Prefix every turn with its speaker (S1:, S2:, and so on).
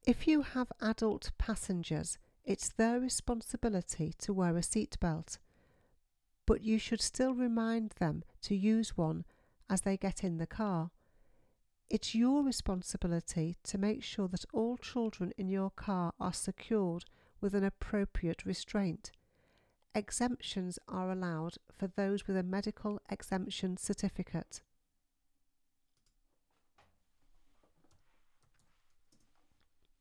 S1: If you have adult passengers, it's their responsibility to wear a seatbelt, but you should still remind them to use one as they get in the car. It's your responsibility to make sure that all children in your car are secured with an appropriate restraint. Exemptions are allowed for those with a medical exemption certificate.